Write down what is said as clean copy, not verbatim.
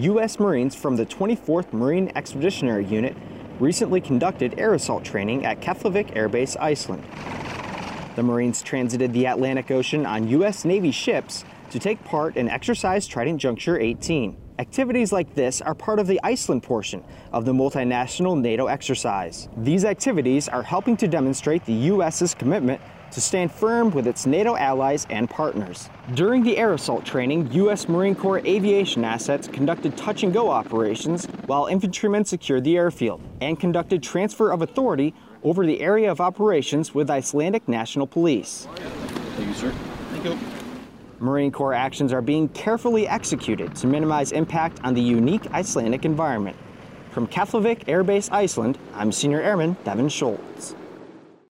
U.S. Marines from the 24th Marine Expeditionary Unit recently conducted air assault training at Keflavik Air Base, Iceland. The Marines transited the Atlantic Ocean on U.S. Navy ships to take part in Exercise Trident Juncture 18. Activities like this are part of the Iceland portion of the multinational NATO exercise. These activities are helping to demonstrate the U.S.'s commitment to stand firm with its NATO allies and partners. During the air assault training, U.S. Marine Corps aviation assets conducted touch-and-go operations while infantrymen secured the airfield and conducted transfer of authority over the area of operations with Icelandic National Police. Thank you, sir. Thank you. Marine Corps actions are being carefully executed to minimize impact on the unique Icelandic environment. From Keflavik Air Base, Iceland, I'm Senior Airman Devin Schultz.